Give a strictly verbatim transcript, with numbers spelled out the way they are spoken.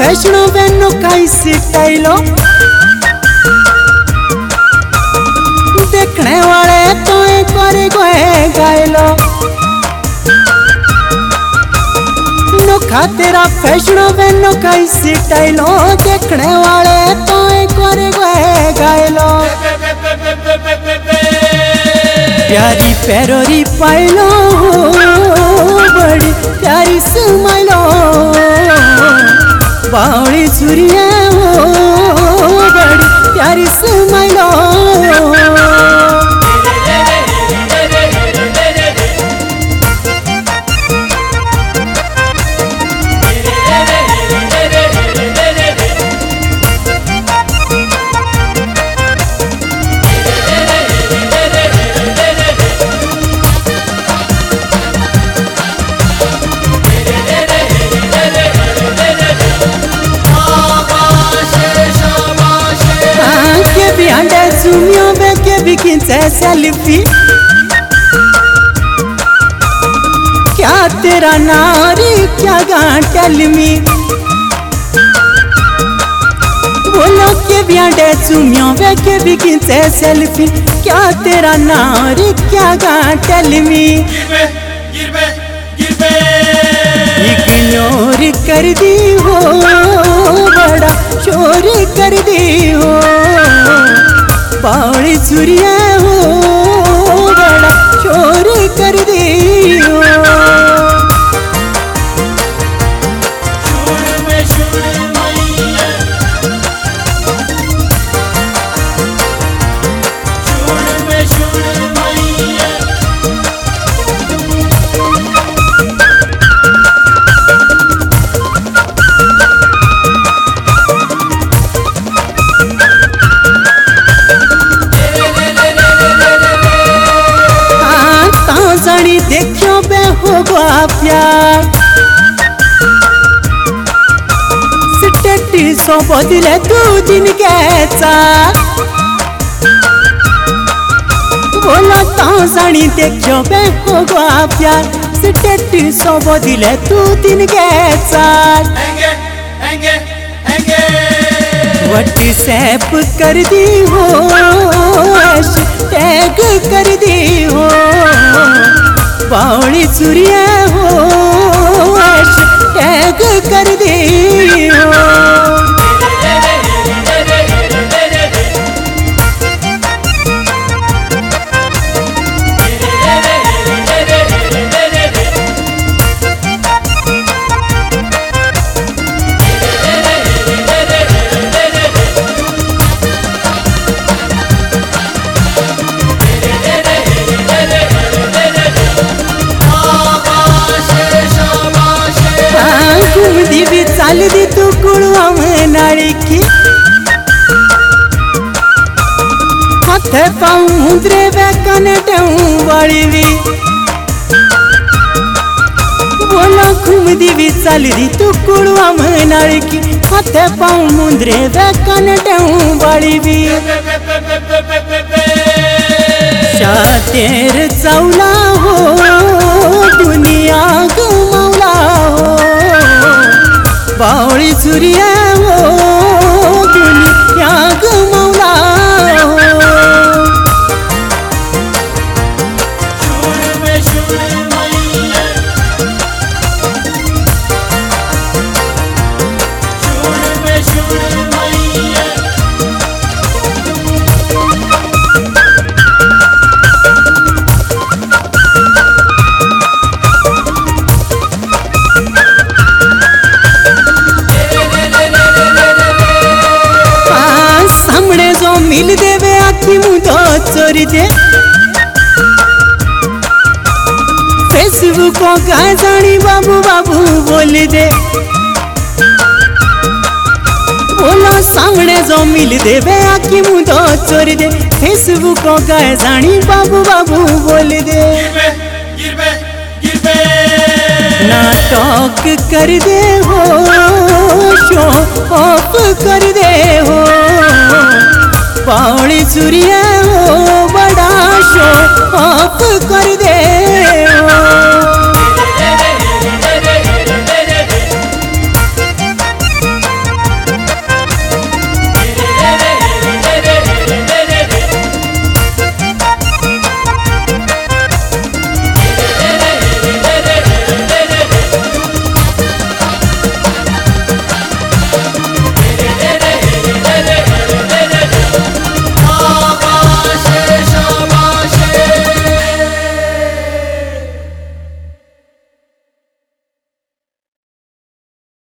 फैशनो बेनो काई स्टाइलो देखने वाले तो एक बार गोए गायलो नोखा तेरा फैशनो बेनो काई स्टाइलो देखने वाले तो एक बार गोए गायलो प्यारी पैरोरी पाइलो बड़ी प्यारी स्माइलो बावड़ी सूर्या बड़ी प्यारी स्माइलो Zoomion beke bikin से सेल्फी क्या तेरा नारी क्या गांटल में बोलो के बियाडे zoomion beke बिकिन से सेल्फी क्या तेरा नारी क्या गांटल में गिरबे गिरबे इग्नोर कर दी हो बड़ा शोर कर दी हो बावड़ी सूर्या हो बड़ा शोर कर दी हो शोर में शोर मैया शोर में शोर मैया देखो बे होगा प्यार स्टेटी सो बदले दो दिन कैसा बोलो तो साड़ी देखो बे होगा प्यार स्टेटी सो बदले दो दिन कैसा व्हाट्सएप कर दी हो टैग कर दी हो बावड़ी सूर्या हो टैग कर दी हो दिवी चाल दी तू कुड़वा में नाड़ी की हाथे पाँव मुद्रे वे कने डेऊ वाली भी बोलो घूम दिवी चाल दी तू कुड़वा में नाड़ी की हाथे पाँव मुद्रे वे कने डेऊ वाली भी शातेर चौला हो दुनिया घुमौला हो बावड़ी सूर्या हो दुनिया घुमौला हो शोर में शोर मैया शोर में शोर मैया मिल देवे आखी मुँह चोरी दे फेसबुक का जानी बाबू बाबू बोल दे बोलो सामने जो मिल देवे आखी मुँह चोरी दे फेसबुक का जानी बाबू बाबू बोल दे गिरबे गिरबे नाटक कर दे हो शो ऑफ कर दे हो बावड़ी सूर्या